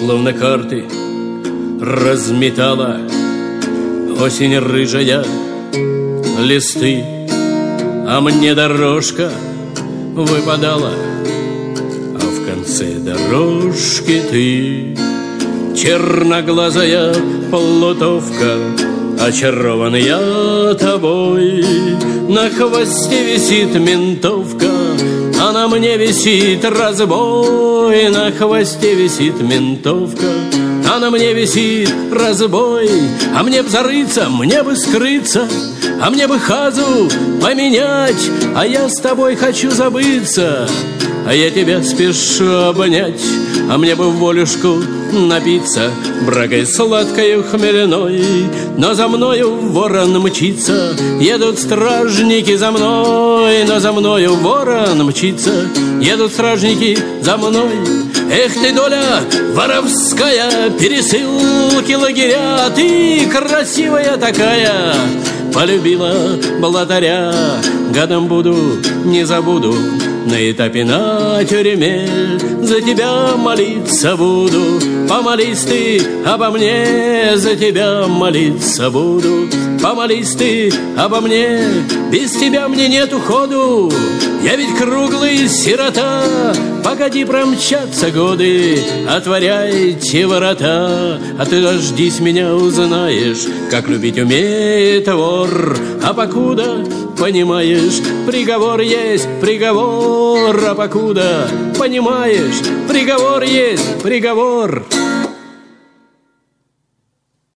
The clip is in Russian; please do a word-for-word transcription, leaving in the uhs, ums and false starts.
словно карты разметала осень рыжая листы, а мне дорожка выпадала, а в конце дорожки ты, черноглазая плутовка, очарован я тобой. На хвосте висит ментовка, а на мне висит разбой. На хвосте висит ментовка, а на мне висит разбой. А мне б зарыться, мне бы скрыться, а мне бы хазу поменять. А я с тобой хочу забыться, а я тебя спешу обнять. А мне бы в волюшку напиться брагой сладкою хмельной. Но за мною ворон мчится, едут стражники за мной. Но за мною ворон мчится, едут стражники за мной. Эх ты, доля воровская, пересылки лагеря, ты красивая такая, полюбила блатаря. Годом буду, не забуду, на этапе на тюрьме за тебя молиться буду. Помолись ты обо мне, за тебя молиться буду. Помолись ты обо мне, без тебя мне нету ходу. Я ведь круглый сирота, погоди, промчатся годы, отворяйте ворота. А ты дождись меня, узнаешь, как любить умеет вор. А покуда, понимаешь, приговор есть приговор. А покуда, понимаешь, приговор есть приговор.